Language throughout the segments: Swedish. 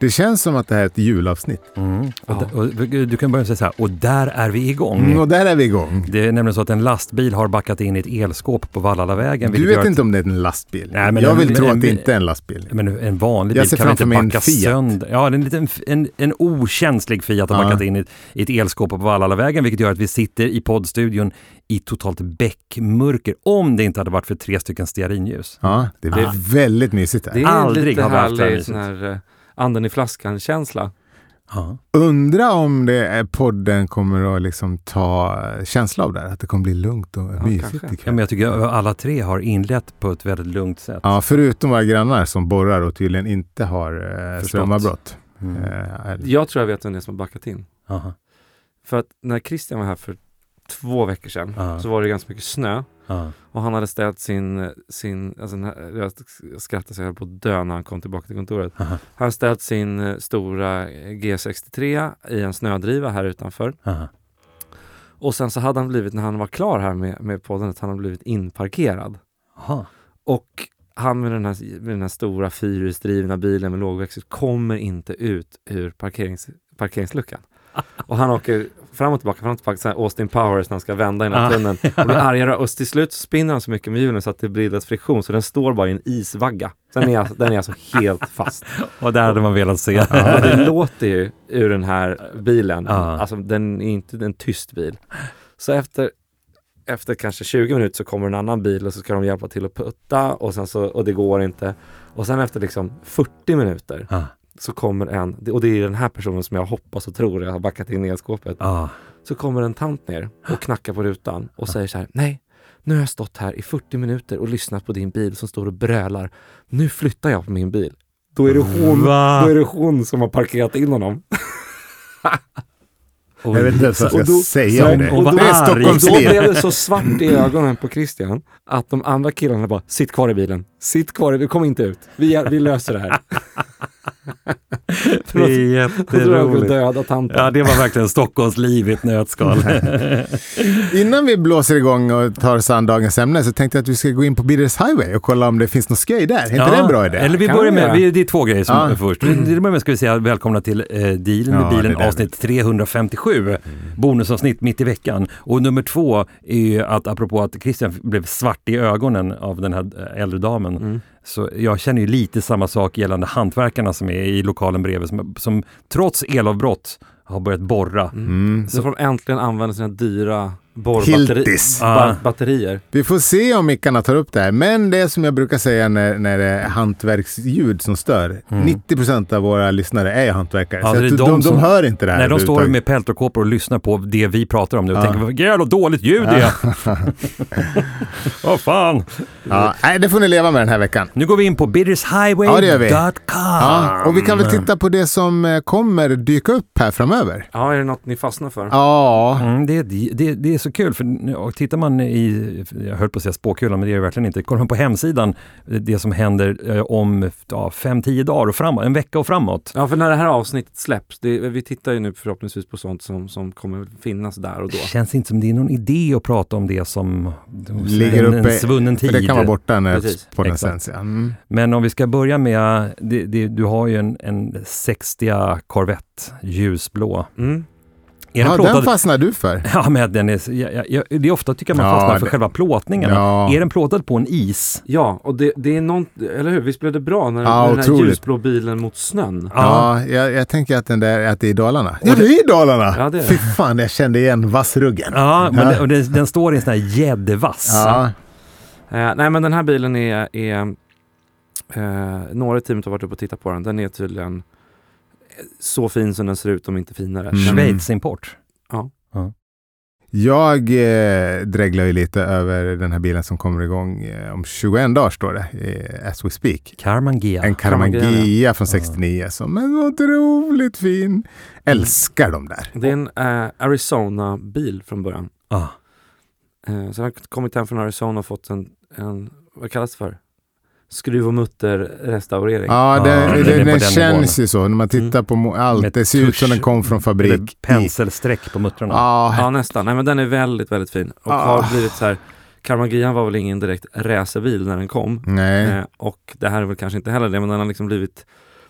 Det känns som att det här är ett julavsnitt. Och du kan börja säga så här, och där är vi igång. Och där är vi igång. Det är nämligen så att en lastbil har backat in i ett elskåp på Vallalavägen. Du vet inte om det är en lastbil. Nej, men jag vill tro att det inte är en lastbil. Men en vanlig bil kan inte backa sönder. Ja, det är en okänslig Fiat har backat in i ett elskåp på Vallalavägen, vilket gör att vi sitter i poddstudion i totalt bäckmörker, om det inte hade varit för 3 stycken stearinljus. Ja, det blir väldigt mysigt här. Det är Aldrig lite har vi haft härlig sån här anden i flaskan-känsla. Ja. Undra om podden kommer att liksom ta känsla av det här, att det kommer bli lugnt och mysigt ikväll. Ja, men jag tycker att alla 3 har inlett på ett väldigt lugnt sätt. Ja, förutom våra grannar som borrar och tydligen inte har strömavbrott. Jag tror jag vet vem det är som har backat in. Aha. För att när Christian var här för 2 veckor sedan så var det ganska mycket snö. Och han hade ställt sin alltså jag skrattade så jag på att dö när han kom tillbaka till kontoret. Han hade ställt sin stora G63 i en snödriva här utanför. Och sen så hade han blivit, när han var klar här med podden, att han hade blivit inparkerad. Och han med den här stora fyrhjulsdrivna bilen med lågväxel kommer inte ut ur parkeringsluckan. Och han åker fram och tillbaka så här Austin Powers när han ska vända i den här tunneln och blir argare, och till slut spinner han så mycket med hjulen så att det blir ett friktion, så den står bara i en isvagga. Den är alltså helt fast. Och där hade man velat se. Och det låter ju ur den här bilen. Alltså den är inte en tyst bil. Så efter kanske 20 minuter så kommer en annan bil och så ska de hjälpa till att putta och det går inte. Och sen efter liksom 40 minuter så kommer och det är den här personen som jag hoppas och tror jag har backat in i elskåpet. Så kommer en tant ner och knackar på rutan och säger så här: nej, nu har jag stått här i 40 minuter och lyssnat på din bil som står och brölar. Nu flyttar jag på min bil. Då är det hon som har parkerat in honom. Jag vet inte vad jag ska säga om det. Och det är Stockholmsliv. Då blev det så svart i ögonen på Christian att de andra killarna bara: sitt kvar i bilen. Sitt kvar, du kommer inte ut. Vi löser det här. Det är jätteroligt. Döda tanten. Ja, det var verkligen Stockholms liv i ett nötskal. Innan vi blåser igång och tar oss an dagens ämne så tänkte jag att vi ska gå in på Bidders Highway och kolla om det finns något skoj där. Är inte det en bra idé? Eller vi börjar med, det är 2 grejer som först. Det börjar med, ska vi säga välkomna till Dealen med bilen, avsnitt 357. Bonusavsnitt mitt i veckan. Och nummer 2 är ju att, apropå att Christian blev svart i ögonen av den här äldre damen. Så jag känner ju lite samma sak gällande hantverkarna som är i lokalen bredvid som trots elavbrott har börjat borra. Så får de äntligen använda sina dyra batterier. Vi får se om mickarna tar upp det här. Men det är som jag brukar säga när det är hantverksljud som stör. 90% av våra lyssnare är hantverkare. Så de hör inte det här. Nej, de står med peltokåpor och lyssnar på det vi pratar om nu och tänker, vad jävla dåligt ljud det är. Vad fan. Nej, det får ni leva med den här veckan. Nu går vi in på biddershighway.com. Och vi kan väl titta på det som kommer dyka upp här framöver. Ja, är det något ni fastnar för? Ja. Det är så kul, för tittar man jag höll på att säga spåkulan, men det är det verkligen inte. Kollar man på hemsidan, det som händer om 5-10 dagar och framåt, en vecka och framåt. Ja, för när det här avsnittet släpps, vi tittar ju nu förhoppningsvis på sånt som kommer finnas där och då. Det känns inte som det är någon idé att prata om det som ligger uppe, en svunnen tid. För det kan vara borta när podden sänds. Men om vi ska börja med, du har ju en 60 Corvette ljusblå. Den fastnar du för. Ja, men den är, det är ofta tycker man fastnar för själva plåtningen. Är den plåtad på en is? Ja, och det är någon, eller hur? Visst blev det bra när den här ljusblå bilen mot snön? Ja, jag tänker att att det är i Dalarna. Ja, det är i Dalarna! Ja, det är. Fy fan, jag kände igen vassruggen. Ja, men den står i en sån här gäddvass. Ja. Nej, men den här bilen är några i teamet har varit uppe och tittat på den. Den är tydligen så fin som den ser ut, om inte finare. Schweiz import. Ja. Jag dreglar ju lite över den här bilen som kommer igång om 21 dagar, står det, as we speak. Karamangia. En Karamangia från 69 som är otroligt fin. Älskar de där. Det är en Arizona-bil från början. Så den har kommit hem från Arizona och fått en vad kallas det för? Skruv- och mutter-restaurering. Ja, den känns ju så. När man tittar på allt, det ser ut som den kom från fabrik. Penselsträck på muttrarna. Ja, nästan. Nej, men den är väldigt, väldigt fin. Och har blivit så här, Karamangian var väl ingen direkt racerbil när den kom. Nej. Och det här är väl kanske inte heller det, men den har liksom blivit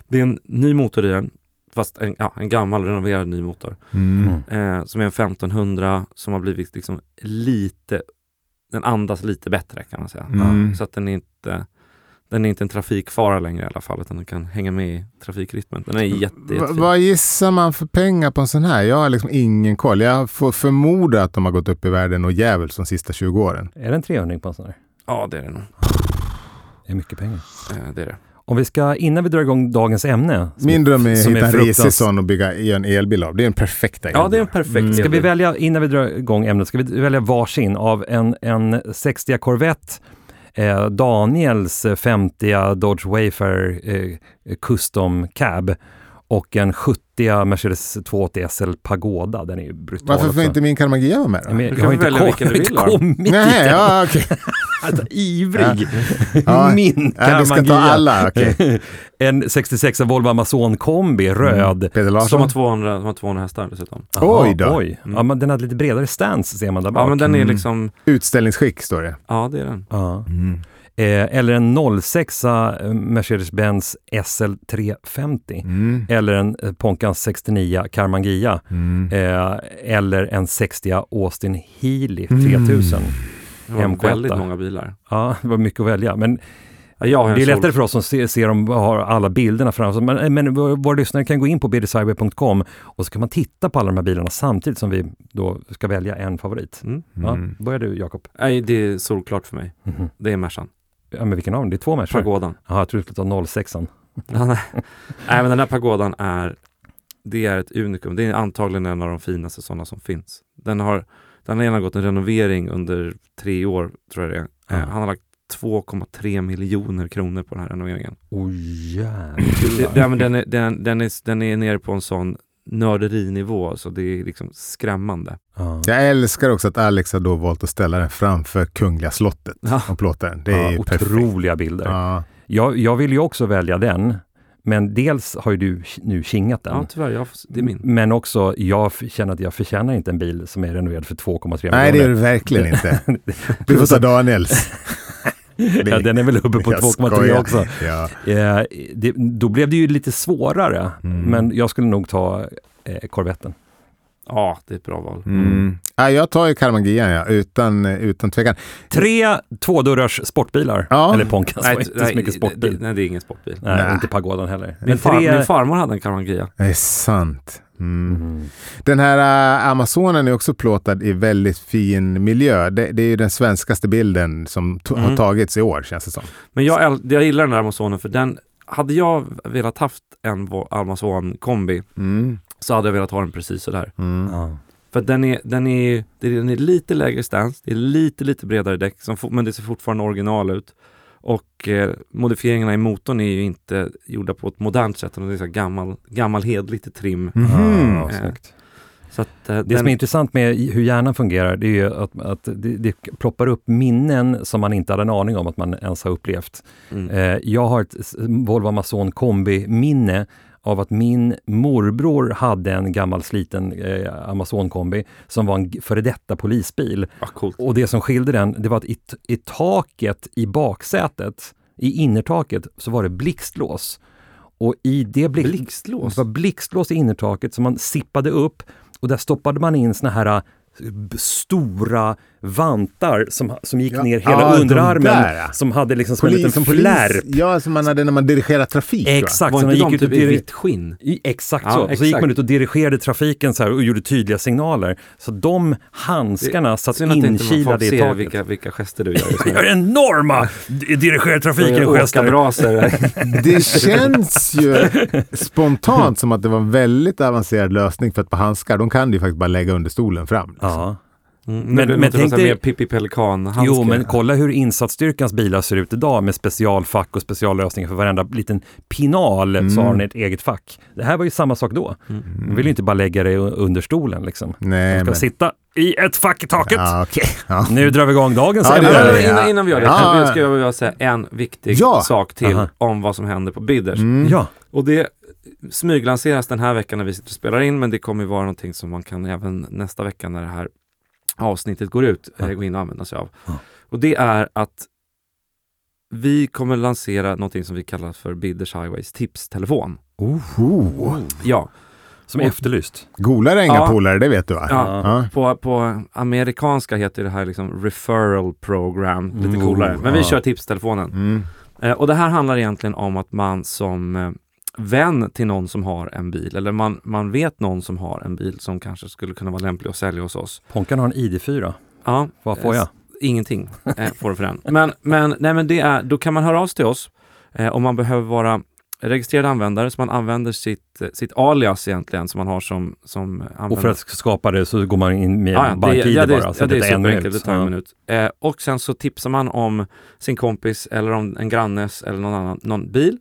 Det är en ny motor i den, fast en gammal renoverad ny motor. Som är en 1500 som har blivit liksom lite, den andas lite bättre kan man säga. Så att den är inte en trafikfara längre i alla fall, utan den kan hänga med i trafikrytmen. Den är jättefin. Vad gissar man för pengar på en sån här? Jag har liksom ingen koll. Jag får förmoda att de har gått upp i världen och jävligt de sista 20 åren. Är det en 300 på en sån här? Ja, det är det nog. Det är mycket pengar. Det är det. Om vi ska, innan vi drar igång dagens ämne. Min dröm är att hitta en resesson och bygga en elbil av. Det är en perfekta elbil. Ja, det är en perfekt. Ska vi välja, innan vi drar igång ämnet, ska vi välja varsin av en 60 Corvette, Daniels 50 Dodge Wayfarer Custom Cab och en 70 Mercedes 280 SL Pagoda. Den är ju brutal. Varför får inte min Carmagia vara med då? Du kan välja vilken du vill. Nej, ja, okej. Ivrig. Ja. Min Carmagia. Vi ska ta alla, okej. En 66 Volvo Amazon kombi, röd. Peter Larsson. Som har 200 hästar dessutom. Oj då. Oj. Ja, men den hade lite bredare stance ser man där bak. Ja, men den är liksom... Utställningsskick står det. Ja, det är den. Ja. Eller en 06 Mercedes-Benz SL 350 eller en Poncans 69 Carmangia eller en 60 Austin Healey 3000. Det var väldigt många bilar. Ja, det var mycket att välja. Men det är lättare för oss som ser dem har alla bilderna framför. Men våra lyssnare kan gå in på bdcyber.com och så kan man titta på alla de här bilarna samtidigt som vi då ska välja en favorit. Ja, börjar du, Jakob? Nej, det är solklart för mig. Det är Mercan. Ja, men vilken av dem? Det är 2 Mercan. Pagodan. Ja, jag tror du skulle ta 06an. Nej, men den här Pagodan det är ett unikum. Det är antagligen en av de finaste sådana som finns. Den har genomgått en renovering under 3 år, tror jag det är. Han har lagt 2,3 miljoner kronor på den här renoveringen. Jävlar. Den är nere på en sån nörderinivå, så det är liksom skrämmande. Jag älskar också att Alex har då valt att ställa den framför Kungliga slottet och plåta den. Det är otroliga bilder. Jag vill ju också välja den, men dels har ju du nu kingat den. Ja, tyvärr, det är min. Men också, jag känner att jag förtjänar inte en bil som är renoverad för 2,3 miljoner. Nej, det är det verkligen inte. Du får ta Daniels. Ja, den är väl uppe på 2,3 också. Ja. Då blev det ju lite svårare, men jag skulle nog ta Corvetten. Ja, det är ett bra val. Ja, jag tar ju Carmagia, utan tvekan. 3 tvådörrars sportbilar. Ja. Eller Poncans var inte så mycket sportbil. Nej, det är ingen sportbil. Nej, inte Pagodan heller. Min farmor hade en Carmagia. Det är sant. Den här Amazonen är också plåtad i väldigt fin miljö. Det är ju den svenskaste bilden som har tagits i år, känns det som. Men jag gillar den här Amazonen, för den hade jag velat haft en Amazon kombi så hade jag velat ha den precis så där. För den är lite lägre stance, det är lite bredare däck, men det ser fortfarande original ut. Och modifieringarna i motorn är ju inte gjorda på ett modernt sätt, utan det är så gammal hedligt trim. Så att, det som är intressant med hur hjärnan fungerar, det är ju att det ploppar upp minnen som man inte hade en aning om att man ens har upplevt. Jag har ett Volvo Amazon kombi-minne av att min morbror hade en gammal sliten Amazon-kombi som var en före detta polisbil. Och det som skilde den, det var att i taket i baksätet, i innertaket, så var det blixtlås. Och i det blixtlås? Det var blixtlås i innertaket som man sippade upp, och där stoppade man in såna här stora vantar som gick ner hela underarmen, som hade liksom som en liten lärp. Ja, som man hade när man dirigerade trafik. Exakt. Var inte de typ i vitt skinn? Exakt så. Och så gick man ut och dirigerade trafiken så här och gjorde tydliga signaler. Så de handskarna satt inkilade i taket. Vilka gester du gör. Jag gör enorma dirigerade trafiken-gester. Det känns ju spontant som att det var en väldigt avancerad lösning, för att på handskar, de kan ju faktiskt bara lägga under stolen fram. Liksom. Ja. Men tänk dig med Pippi Pelikan-handskar. Jo, men kolla hur insatsstyrkans bilar ser ut idag med specialfack och speciallösningar för varenda liten pinal, så har den ett eget fack. Det här var ju samma sak då. Man vill ju inte bara lägga det under stolen liksom. Nej, man ska sitta i ett fack i taket. Ja, okay. Ja. Nu drar vi igång dagens Innan vi gör det ska jag vilja säga en viktig sak till om vad som händer på Bidders. Ja. Och det smyglanseras den här veckan när vi sitter och spelar in, men det kommer ju vara någonting som man kan även nästa vecka när det här avsnittet går ut gå in och använda sig av. Och det är att vi kommer lansera någonting som vi kallar för Bidders Highways tipstelefon. Ja. Som efterlyst. Golare är inga polare, det vet du va? Ja. På amerikanska heter det här liksom referral program, lite coolare. Men vi kör tipstelefonen. Och det här handlar egentligen om att man som vän till någon som har en bil, eller man vet någon som har en bil som kanske skulle kunna vara lämplig att sälja hos oss. Ponkan har en ID4. Ja. Vad får jag? Ingenting får du för den. Men det är, då kan man höra av sig till oss om man behöver vara registrerad användare, så man använder sitt alias egentligen som man har som användare. Och för att skapa det så går man in med BankID bara. Så det är superenkelt, det tar en minut. Och sen så tipsar man om sin kompis eller om en grannes eller någon bil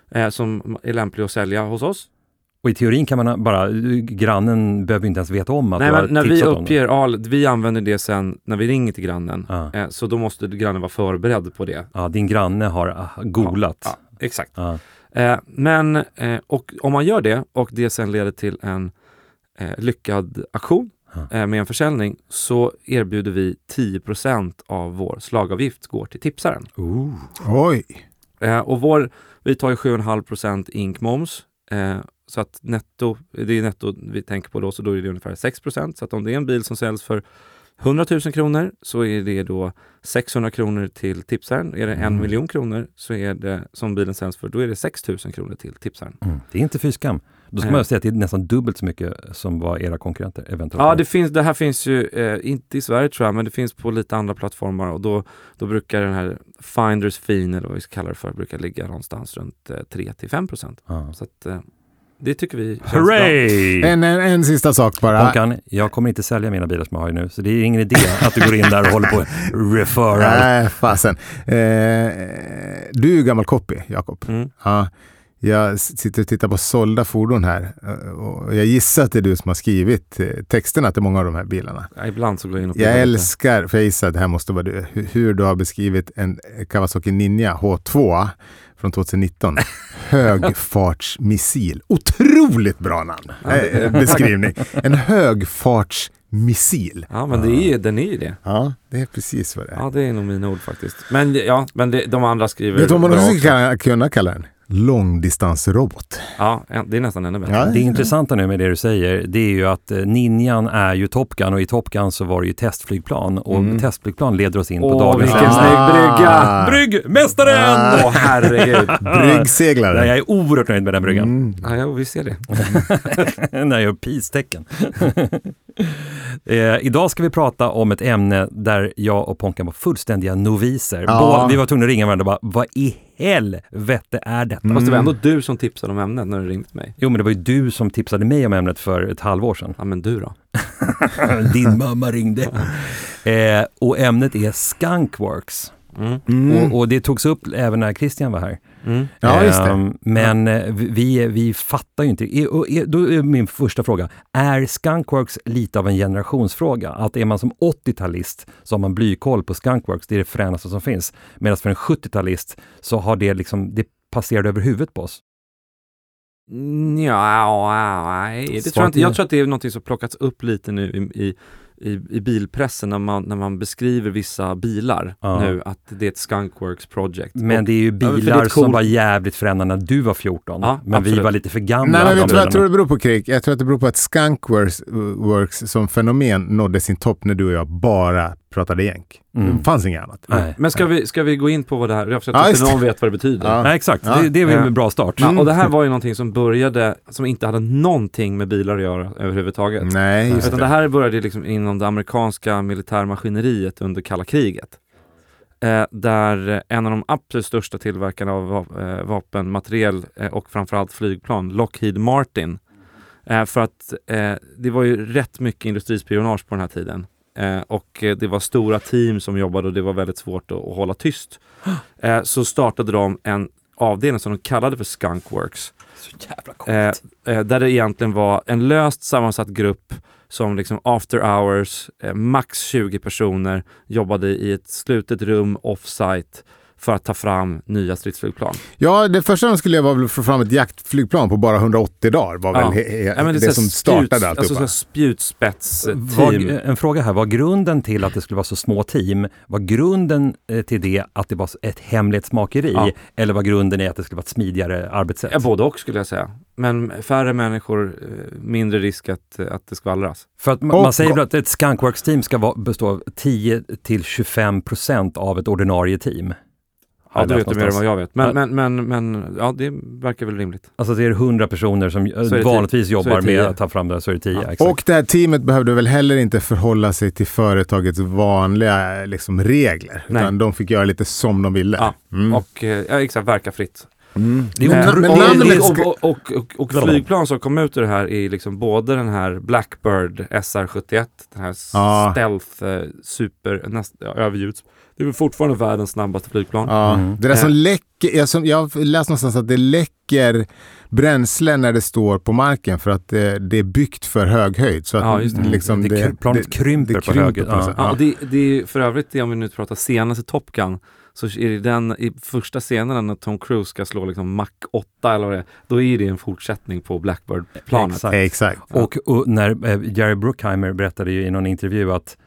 som är lämplig att sälja hos oss. Och i teorin kan man bara, grannen behöver inte ens veta om att du har när vi tipsat om uppger, vi använder det sen när vi ringer till grannen. Så då måste grannen vara förberedd på det. Ja, din granne har googlat. Ja, exakt. Men om man gör det och det sen leder till en lyckad aktion med en försäljning, så erbjuder vi 10% av vår slagavgift går till tipsaren. Oj! Och vi tar ju 7,5% inkmoms. Så att det är netto vi tänker på då, så då är det ungefär 6%. Så att om det är en bil som säljs för 100 000 kronor så är det då 600 kronor till tipsaren. Är det 1 miljon kronor så är det, som bilen säljs för, då är det 6 000 kronor till tipsaren. Det är inte fy skam. Då ska man säga att det är nästan dubbelt så mycket som var era konkurrenter eventuellt. Ja, det här finns ju inte i Sverige tror jag, men det finns på lite andra plattformar, och då brukar den här Finders fee, eller vad vi ska kalla det för, brukar ligga någonstans runt 3-5%. Så att det tycker vi känns Hooray! bra. En sista sak bara. Ponkan, jag kommer inte sälja mina bilar som jag har nu, så det är ingen idé att du går in där och håller på referral. Nej, fasen. Du är ju gammal copy, Jakob. Ja. Jag sitter och tittar på sålda fordon här, och jag gissar att det är du som har skrivit texterna till många av de här bilarna. Ja, ibland så går jag in och jag älskar, för jag gissar att det här måste vara du, hur du har beskrivit en Kawasaki Ninja H2 från 2019. Högfartsmissil. Otroligt bra namn. Beskrivning. En högfartsmissil. Ja, men den är ju det. Ja, det är precis vad det är. Ja, det är nog mina ord faktiskt. Men de andra skriver... Vet du vad man också kunna kalla den? Långdistansrobot. Ja, det är nästan ännu bättre. Ja, det intressanta nu med det du säger, det är ju att Ninjan är ju Top Gun, och i Top Gun så var det ju testflygplan, och testflygplan leder oss in på dagens... Vilken snygg brygga! Bryggmästaren! Åh, herregud. Bryggseglare. Jag är oerhört nöjd med den bryggan. Ja, vi ser det. När jag gör peace-tecken. Idag ska vi prata om ett ämne där jag och Ponkan var fullständiga noviser. Vi var tvungna att ringa varandra och bara, vad i helvete är detta? Fast det var ändå du som tipsade om ämnet när du ringde mig. Jo, men det var ju du som tipsade mig om ämnet för ett halvår sedan. Ja, men du då? Din mamma ringde. Och ämnet är Skunkworks. Och det togs upp även när Christian var här. Ja, just det. Men vi fattar ju inte. Då är min första fråga, är Skunkworks lite av en generationsfråga? Att är man som 80-talist så har man blykoll på Skunkworks, det är det fränaste som finns. Medan för en 70-talist så har det liksom, det passerat över huvudet på oss. Nej, det tror jag inte. Jag tror att det är något som plockats upp lite nu i bilpressen när man beskriver vissa bilar nu, att det är ett Skunkworks project. Men det är ju bilar som var jävligt främmande när du var 14. Men absolut. Vi var lite för gamla. Nej, men vet du vad jag tror det beror på, Krik? Jag tror att det beror på att Skunkworks som fenomen nådde sin topp när du och jag bara pratade jänk. Det fanns inget annat. Nej. Men ska vi gå in på vad det här... Jag tror att någon vet vad det betyder. Nej, exakt. Det är väl en bra start. Och det här var ju någonting som började, som inte hade någonting med bilar att göra överhuvudtaget. Nej, just det här började liksom inom det amerikanska militärmaskineriet under kalla kriget. Där en av de absolut största tillverkarna av vapenmateriel och framförallt flygplan, Lockheed Martin. För att det var ju rätt mycket industrispionage på den här tiden. Och det var stora team som jobbade och det var väldigt svårt att hålla tyst. Så startade de en avdelning som de kallade för Skunkworks. Så jävla coolt. Där det egentligen var en löst sammansatt grupp som liksom after hours, max 20 personer, jobbade i ett slutet rum offsite för att ta fram nya stridsflygplan. Ja, det första de skulle göra var väl att få fram ett jaktflygplan på bara 180 dagar. Var väl det som startade allt. Alltså spjutspets-team. En fråga här, var grunden till att det skulle vara så små team, var grunden till det att det var ett hemlighetsmakeri eller var grunden i att det skulle vara ett smidigare arbetssätt? Ja, både och skulle jag säga. Men färre människor, mindre risk att det skvallras. För att man säger väl att ett Skunkworks-team ska bestå av 10-25% av ett ordinarie team. Ja, du vet mer än vad jag vet. Men ja, det verkar väl rimligt. Alltså det är 100 personer som vanligtvis jobbar med att ta fram det, så är det 10. Ja. Och det här teamet behövde väl heller inte förhålla sig till företagets vanliga liksom, regler. Nej. Utan de fick göra lite som de ville. Ja, och exakt, verka fritt. Och flygplan som kom ut ur det här är liksom både den här Blackbird SR-71, den här stealth överljuds. Det är väl fortfarande världens snabbaste flygplan. Ja, det där som läcker, jag läste någonstans att det läcker bränsle när det står på marken för att det är byggt för hög höjd. Så att liksom planet krymper på hög höjd. Och det är för övrigt det, om vi nu pratar senaste Top Gun, så är det den i första scenen när Tom Cruise ska slå liksom Mach 8 eller vad det är, då är det en fortsättning på Blackbird-planet. Exakt. Och när Jerry Bruckheimer berättade ju i någon intervju att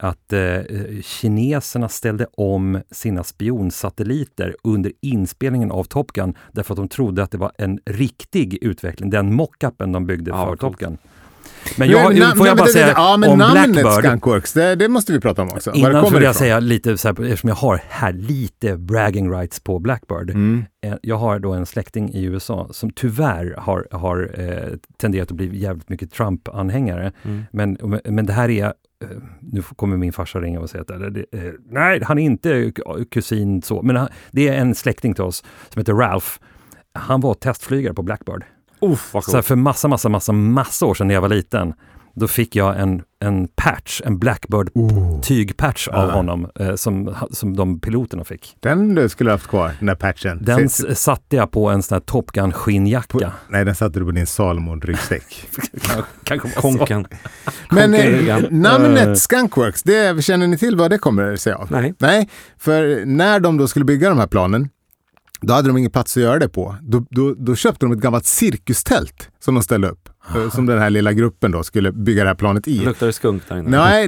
kineserna ställde om sina spionsatelliter under inspelningen av Top Gun därför att de trodde att det var en riktig utveckling, den mockupen de byggde för Top Gun. Men får jag bara säga om Blackbird, Skunkworks, det måste vi prata om också. Innan får jag säga lite så här, eftersom jag har här lite bragging rights på Blackbird. Jag har då en släkting i USA som tyvärr har tenderat att bli jävligt mycket Trump-anhängare. Men det här är nu kommer min farsa ringa och säga att nej, han är inte kusin så, men det är en släkting till oss som heter Ralph. Han var testflygare på Blackbird. Så för massa år sedan när jag var liten, då fick jag en patch, en Blackbird tygpatch av honom som de piloterna fick. Den du skulle ha haft kvar, den där patchen. Den satte jag på en sån här Top Gun skinnjacka. Nej, den satte du på din Salomon-ryggsäck. Konken. Men namnet Skunkworks, känner ni till vad det kommer sig av? Nej, för när de då skulle bygga de här planen, då hade de ingen plats att göra det på. Då köpte de ett gammalt cirkustält som de ställde upp. Som den här lilla gruppen då skulle bygga det här planet i. Luktar det skunk där inne? Nej,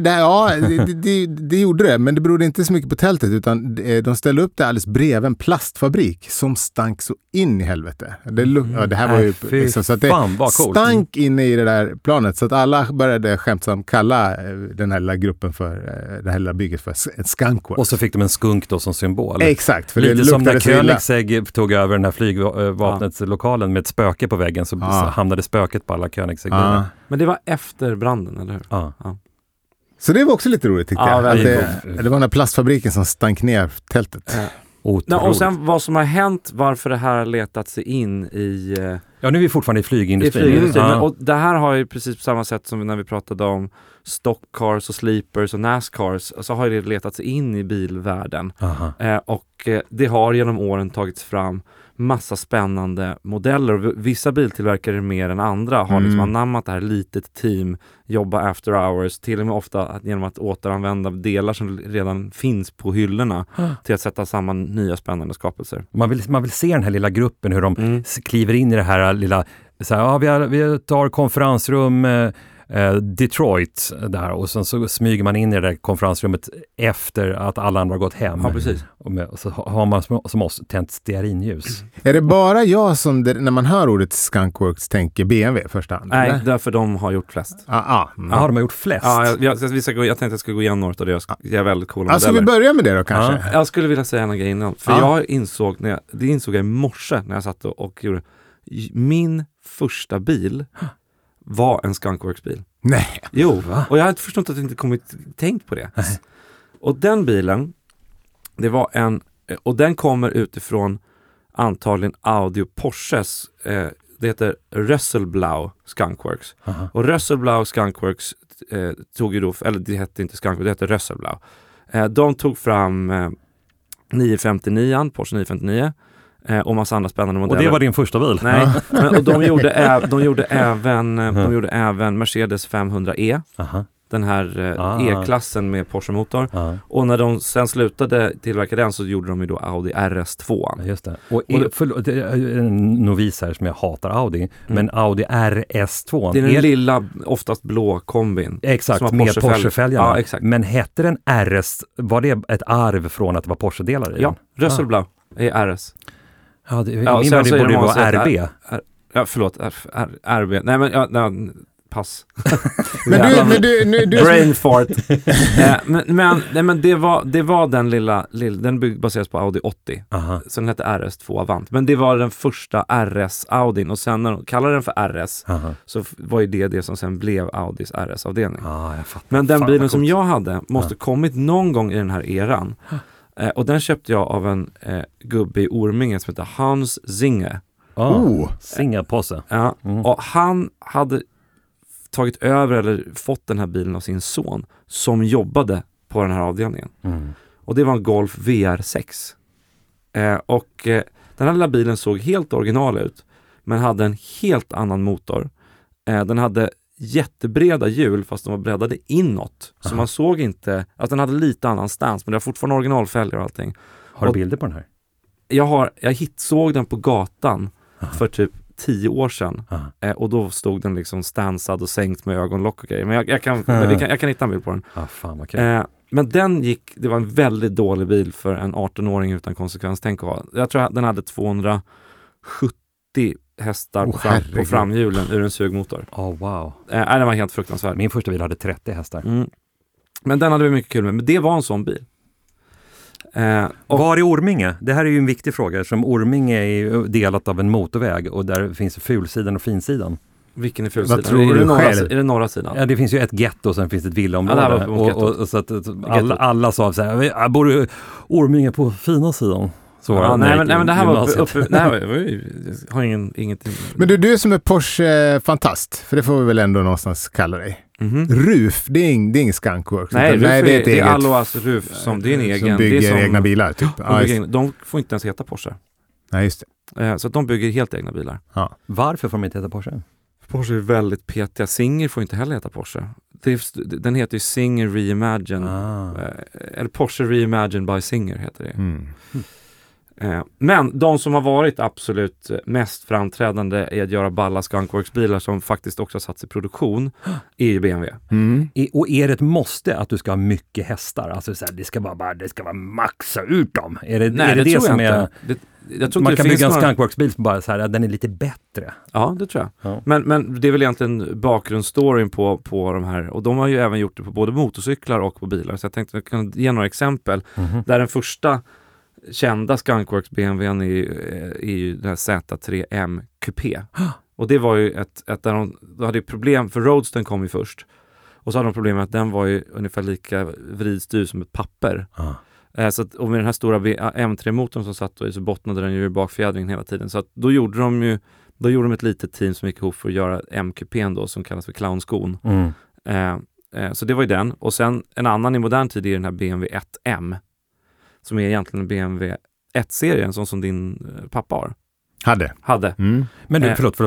det gjorde det. Men det berodde inte så mycket på tältet, utan de ställde upp det alldeles bredvid en plastfabrik som stank så in i helvete. Det här var ju liksom, så att det stank inne i det där planet, så att alla började skämtsamt kalla den här lilla gruppen för det här lilla bygget för ett skunkworks. Och så fick de en skunk då som symbol. Exakt. För lite det som när Koenigsegg tog över den här flygvapnets lokalen med ett spöke på väggen, så hamnade spöket på alla Koenigsegg. Men det var efter branden, eller hur? Ja. Så det var också lite roligt, tyckte jag. Att det var den här plastfabriken som stank ner tältet. Och sen vad som har hänt, varför det här har letat sig in i... Ja, nu är vi fortfarande i flygindustrin. Och det här har ju precis på samma sätt som när vi pratade om stockcars och sleepers och NASCARs, så har det letat sig in i bilvärlden. Och det har genom åren tagits fram massa spännande modeller. Vissa biltillverkare mer än andra har liksom anammat det här litet team, jobba after hours, till och med ofta genom att återanvända delar som redan finns på hyllorna till att sätta samman nya spännande skapelser. Man vill se den här lilla gruppen, hur de kliver in i det här lilla, så här, vi tar konferensrum Detroit där, och sen så smyger man in i det där konferensrummet efter att alla andra har gått hem. Ja, precis. Och så har man som oss tänt stearinljus. Är det bara jag som, när man hör ordet Skunkworks, tänker BMW första hand? Nej, eller? därför de har gjort flest. Ja, de har gjort flest? Ja, jag tänkte att jag skulle gå igenom något av det. Jag är väldigt coola modeller. Ska vi börja med det då kanske? Jag skulle vilja säga en grej innan. För jag insåg jag i morse när jag satt och gjorde min första bil var en Skunkworks-bil. Nej. Jo, och jag hade förstått att jag inte tänkt på det. Och den bilen, det var och den kommer utifrån antagligen Audi och Porsches, det heter Rösselblau Skunkworks. Och Rösselblau Skunkworks tog ju då, eller det hette inte Skunkworks, det hette Rösselblau. De tog fram 959, Porsche 959. Och massa andra spännande modeller. Och det var din första bil? Nej, och de gjorde även Mercedes 500e. den här E-klassen med Porsche-motor. Och när de sen slutade tillverka den så gjorde de ju då Audi RS2. Just det. Och det är en novis här som jag hatar Audi, men Audi RS2. Det är den lilla, oftast blå kombin. Exakt, med Porsche-fälgarna. Ja, exakt. Men hette den RS, var det ett arv från att det var Porsche-delar i? Ja, Rösselblå är RS. Ja, min värld borde ju vara RB. Förlåt, RB. Nej, men pass. Men du brain fart. men det var den lilla den baseras på Audi 80. Så den hette RS2 Avant. Men det var den första RS Audin, och sen när de kallade den för RS så var ju det som sen blev Audis RS-avdelning. Men den bilen som jag hade måste kommit någon gång i den här eran. Och den köpte jag av en gubbe i Orminge som heter Hans Singer. Singer-posse. Ja, och han hade tagit över eller fått den här bilen av sin son som jobbade på den här avdelningen. Och det var en Golf VR6. Den här lilla bilen såg helt original ut, men hade en helt annan motor. Den hade jättebreda hjul fast de var breddade inåt. Så man såg inte att den hade lite annan stans, men det var fortfarande originalfälgar och allting. Har du bilder på den här? Jag såg den på gatan för typ 10 år sedan. Och då stod den liksom stansad och sänkt med ögonlock och grejer. Men jag kan hitta en bild på den. Fan vad kul. Men det var en väldigt dålig bil för en 18-åring utan konsekvenstänk att ha. Jag tror att den hade 270 hästar på framhjulen ur en sugmotor. Wow. Den var helt fruktansvärd. Min första bil hade 30 hästar. Men den hade vi mycket kul med. Men det var en sån bil. Var är Orminge? Det här är ju en viktig fråga, som Orminge är delat av en motorväg och där finns fulsidan och finsidan. Vilken är fulsidan? Vad tror du själv? Är det norra sidan? Ja, det finns ju ett getto och sen finns det ett villaområde. Och så att alla sa så här, jag bor i Orminge på fina sidan. Nej, men det här var uppe. Har ingenting. Men du som är Porsche-fantast, för det får vi väl ändå någonstans kalla dig. RUF, det är ingen skunkworks. Nej, det är Aloas RUF som det är en egen. Som bygger egna bilar. Typ. De får inte ens heta Porsche. Nej, just det. Så att de bygger helt egna bilar. Ja. Varför får de inte heta Porsche? Porsche är väldigt petiga. Singer får inte heller heta Porsche. Den heter ju Singer Reimagine. Eller Porsche Reimagine by Singer heter det. Men de som har varit absolut mest framträdande i att göra balla skunkworks-bilar som faktiskt också har satts i produktion är ju BMW. Och är det ett måste att du ska ha mycket hästar? Alltså så här, det ska vara maxa ut dem. Är det som är... Man kan bygga en skunkworks-bil som bara så här, den är lite bättre. Ja, det tror jag. Ja. Men det är väl egentligen bakgrundsstoryn på de här. Och de har ju även gjort det på både motorcyklar och på bilar. Så jag tänkte att jag kan ge några exempel. Där den första kända skunkworks BMWn är ju den här Z3M Coupé. Och det var ju ett där de hade problem, för Roadstern kom ju först. Och så hade de problem med att den var ju ungefär lika vridstyr som ett papper. Så att, och med den här stora M3-motorn som satt då i, så bottnade den ju i bakfjädringen hela tiden. Så att då gjorde de ett litet team som gick ihop för att göra M-kupén då, som kallas för clownskon. Så det var ju den. Och sen en annan i modern tid är den här BMW 1M. Som är egentligen en BMW 1-serien som din pappa har. Hade. Men du, förlåt.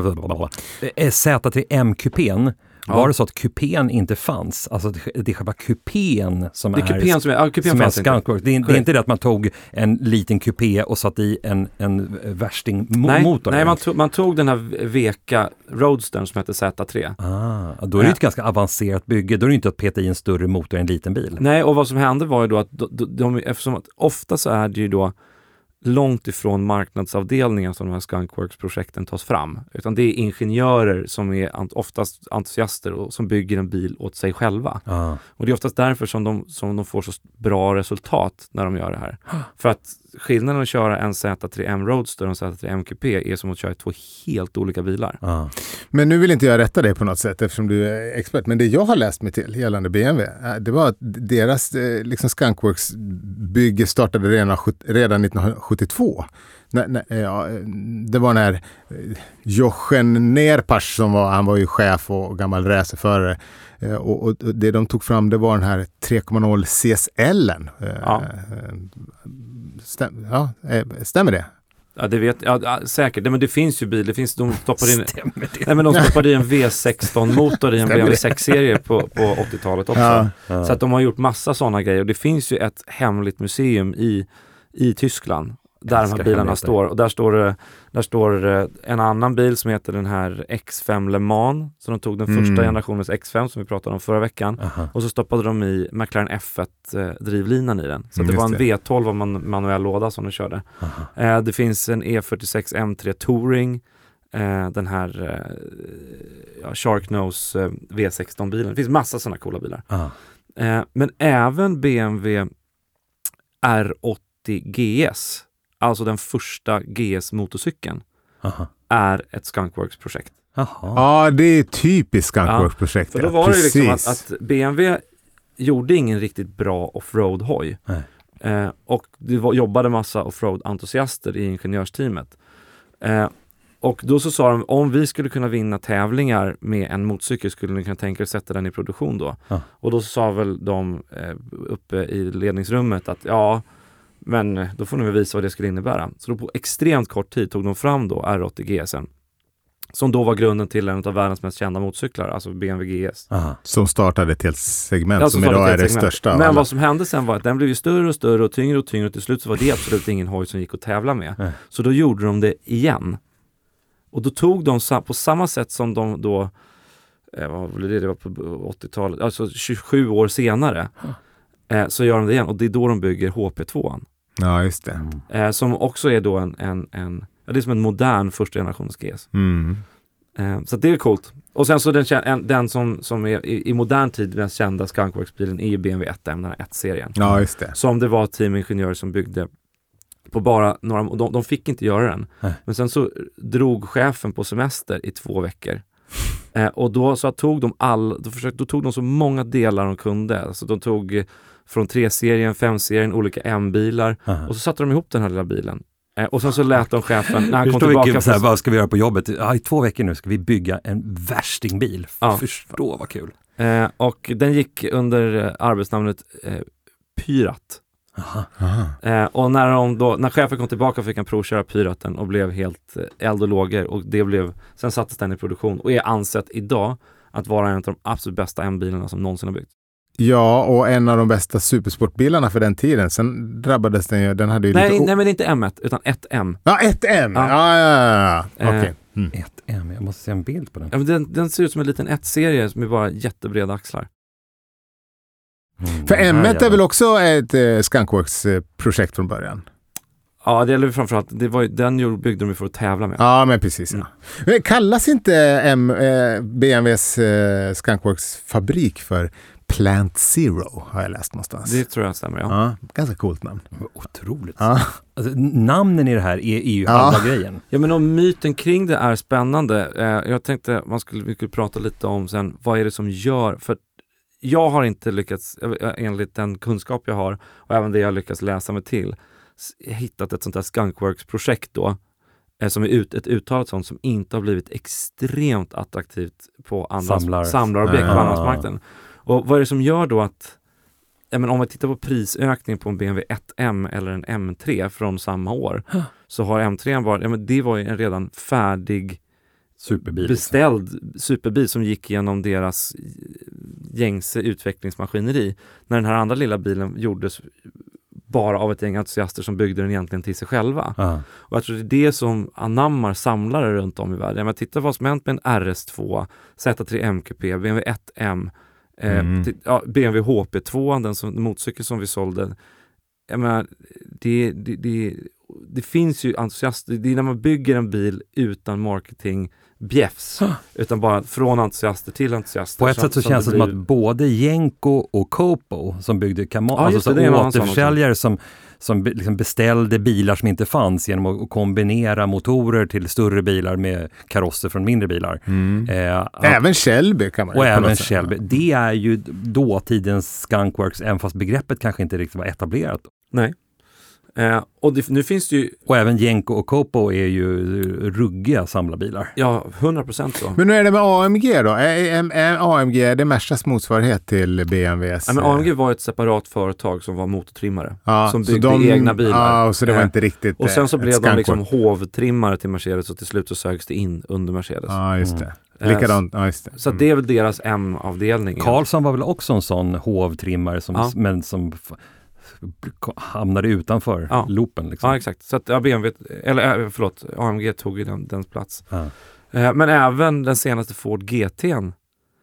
Z3M-kupén, var det så att kupén inte fanns? Alltså det är själva kupén som är kupén som är skunkworks. Det är inte det att man tog en liten kupé och satt i en värstingmotor. Nej, man tog den här veka Roadstern som heter Z3. Då är det ett ganska avancerat bygge. Då är det inte att peta i en större motor i en liten bil. Nej, och vad som hände var ju då att eftersom att ofta så är det ju då långt ifrån marknadsavdelningen som de här skunkworks-projekten tas fram. Utan det är ingenjörer som är oftast entusiaster och som bygger en bil åt sig själva. Och det är oftast därför som de får så bra resultat när de gör det här. För att skillnaden att köra en Z3M Roadster och en Z3M Coupé är som att köra 2 helt olika bilar. Men nu vill inte jag rätta dig på något sätt eftersom du är expert. Men det jag har läst mig till gällande BMW, det var att deras liksom skunkworks-bygge startade redan 1972. Det var när Jochen Nerpasch han var ju chef och gammal racerförare. Och det de tog fram, det var den här 3.0 CSL:en. Stämmer det? Ja, det vet jag säkert. Men det finns ju bil. Det finns, de stoppade in, Stämmer det? nej, men de stoppade i en V16-motor i en BMW 6-serie på 80-talet också. Ja. Så att de har gjort massa sådana grejer. Och det finns ju ett hemligt museum i Tyskland där de här bilarna står. Och där står en annan bil som heter den här X5 Le Mans. Så de tog den första generationens X5 som vi pratade om förra veckan. Och så stoppade de i McLaren F1-drivlinan i den. Så det var en V12 av manuell låda som de körde. Det finns en E46 M3 Touring. Den här Sharknose V16-bilen. Det finns massa sådana coola bilar. Men även BMW R80 GS, alltså den första GS-motorcykeln, är ett Skunkworks-projekt. Ja, det är typiskt Skunkworks-projekt. För då var det liksom att BMW gjorde ingen riktigt bra offroad-hoj. Och det jobbade massa offroad-entusiaster i ingenjörsteamet. Och då så sa de, om vi skulle kunna vinna tävlingar med en motorcykel skulle ni kunna tänka er att sätta den i produktion då. Och då sa väl de uppe i ledningsrummet att men då får ni väl visa vad det skulle innebära. Så då på extremt kort tid tog de fram då R80 GSen. Som då var grunden till en av världens mest kända motorcyklar, alltså BMW GS. Som startade ett helt segment som idag är det största. Men vad som hände sen var att den blev ju större och större och tyngre och tyngre och till slut så var det absolut ingen hoj som gick att tävla med. Så då gjorde de det igen. Och då tog de på samma sätt som de då, vad var det var på 80-talet, alltså 27 år senare, så gör de det igen. Och det är då de bygger HP2. Ja, just det. Som också är då det är som en modern första generationens GS. Så det är coolt. Och sen så den som är i modern tid mest kända Skunkworks-bilen är ju BMW 1M, den här 1-serien. Ja, just det. Som det var teamingenjörer som byggde på bara några, och de fick inte göra den. Men sen så drog chefen på semester i 2 veckor. Och då så tog de så många delar de kunde. Alltså de tog från 3-serien, 5-serien, olika M-bilar. Och så satte de ihop den här lilla bilen. Och sen så lät de chefen, när han kom tillbaka... Så här, vad ska vi göra på jobbet? I 2 veckor nu ska vi bygga en värstingbil. Förstå vad kul. Och den gick under arbetsnamnet Pyrat. Och när chefen kom tillbaka fick han provköra Pyraten och blev helt eld och lågor. Och sen sattes den i produktion och är ansett idag att vara en av de absolut bästa M-bilarna som någonsin har byggts. Ja, och en av de bästa supersportbilarna för den tiden. Sen drabbades den ju, den hade ju nej, men det är inte M1 utan 1M. Ja, 1M! Ja. Okej. 1M, jag måste se en bild på den. Ja, men den ser ut som en liten 1-serie med bara jättebreda axlar. För M1 är väl också ett Skunkworks-projekt från början? Ja, det gäller framförallt. Den byggde de för att tävla med. Ja, men precis. Ja. Men kallas inte BMWs Skunkworks fabrik för Plant Zero, har jag läst någonstans. Det tror jag stämmer, ja. Ganska coolt namn. Otroligt. Ja. Alltså, namnen i det här är ju halva grejen. Ja, men om myten kring det är spännande. Jag tänkte vi skulle prata lite om sen, vad är det som gör, för jag har inte lyckats, enligt den kunskap jag har och även det jag lyckats läsa mig till, hittat ett sånt här Skunkworks-projekt då, som är ett uttalat sånt som inte har blivit extremt attraktivt på andra samlarobjekt på andrahandsmarknaden. Och vad är det som gör då att, om vi tittar på prisökning på en BMW 1M eller en M3 från samma år, så har M3 varit, det var ju en redan färdig superbil, beställd superbil som gick igenom deras gängse utvecklingsmaskineri. När den här andra lilla bilen gjordes bara av ett gäng entusiaster som byggde den egentligen till sig själva. Och jag tror det är det som anammar samlare runt om i världen. Men titta vad som hänt med en RS2, Z3 MQP, BMW 1M, BMW HP2, den motorcykel som vi sålde. Jag menar, det finns ju entusiaster. Det är när man bygger en bil utan marketing bjäfs, utan bara från entusiaster till entusiaster. På ett sätt så känns det som att både Jenko och Copo som byggde återförsäljare som liksom beställde bilar som inte fanns genom att kombinera motorer till större bilar med karosser från mindre bilar. Även Shelby kan man och även Shelby. Det är ju dåtidens Skunkworks, även fast begreppet kanske inte riktigt var etablerat. Nej. Och nu finns det ju... Och även Jenko och Copo är ju ruggiga samlarbilar. Ja, 100% så. Men nu är det med AMG då? Är AMG det Mercas motsvarighet till BMWs? Ja, men AMG var ett separat företag som var motortrimmare. Ja, som byggde egna bilar. Ja, så det var inte riktigt och sen så blev de liksom hovtrimmare till Mercedes och till slut så sögs det in under Mercedes. Ja, just det. Likadant, ja, just det. Så det är väl deras M-avdelning. Karlsson var väl också en sån hovtrimmare men som hamnade utanför loopen. Liksom. Ja, exakt. Så att AMG tog ju den plats. Men även den senaste Ford GT:n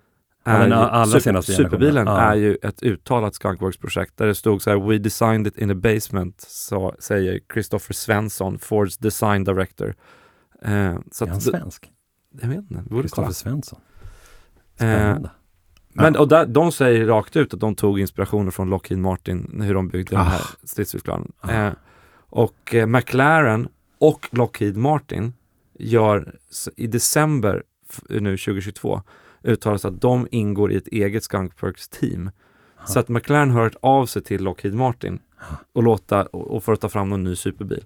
superbilen är ju ett uttalat Skunkworks-projekt där det stod så här: We designed it in a basement, så säger Christopher Svensson, Fords design director. Så är han svensk? Jag vet inte. Christopher Svensson. Spännande. Men och de säger rakt ut att de tog inspirationer från Lockheed Martin när de byggde den här stridsflygplanen. Och McLaren och Lockheed Martin gör i december nu 2022 uttalas att de ingår i ett eget Skunkworks team. Så att McLaren har hört av sig till Lockheed Martin och för att ta fram någon ny superbil.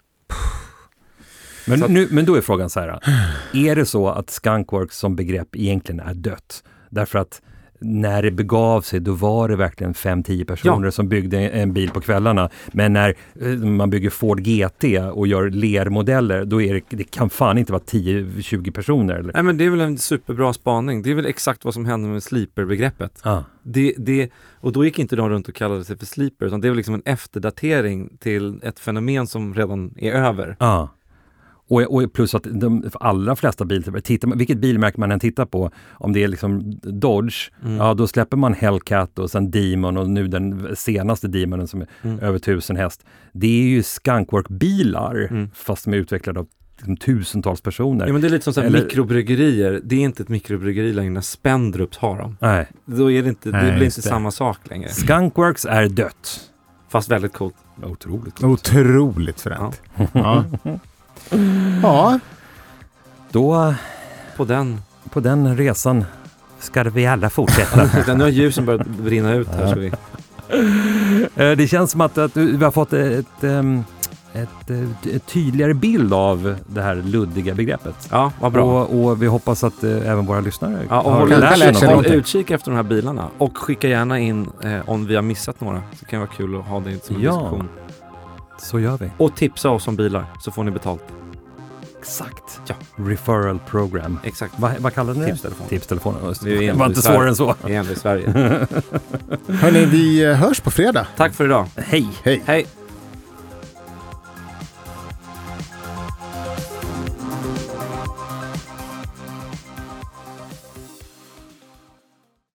Men då är frågan så här. Är det så att Skunkworks som begrepp egentligen är dött? Därför att när det begav sig, då var det verkligen 5-10 personer som byggde en bil på kvällarna. Men när man bygger Ford GT och gör lermodeller, då är det kan fan inte vara 10-20 personer. Eller? Nej, men det är väl en superbra spaning. Det är väl exakt vad som hände med sleeper-begreppet. Och då gick inte de runt och kallade sig för sleeper, utan det är väl liksom en efterdatering till ett fenomen som redan är över. Ja. Och plus att de allra flesta bilar, vilket bilmärke man än tittar på, om det är liksom Dodge, då släpper man Hellcat och sen Demon och nu den senaste Demonen som är över 1000 häst. Det är ju Skunkworks-bilar fast de är utvecklade av tusentals personer. Ja, men det är lite som så här mikrobryggerier. Det är inte ett mikrobryggeri längre när Spendrups har dem. Nej. Då är det inte, det blir inte samma sak längre. Skunkworks är dött. Fast väldigt coolt. Otroligt fränt. Ja. Ja. Då på den resan ska vi alla fortsätta. Nu har ljusen börjat brinna ut här. Så vi... Det känns som att vi har fått ett tydligare bild av det här luddiga begreppet. Ja, vad bra. Och vi hoppas att även våra lyssnare håll utkik efter de här bilarna. Och skicka gärna in om vi har missat några. Så kan det vara kul att ha det som en diskussion. Så gör vi. Och tipsa oss om bilar så får ni betalt. Exakt. Ja. Referral program. Exakt. Vad kallar ni det? Tipstelefon. Det var inte svårare än så. Det är ändå i Sverige. Hörrni, vi hörs på fredag. Tack för idag. Hej. Hej. Hej.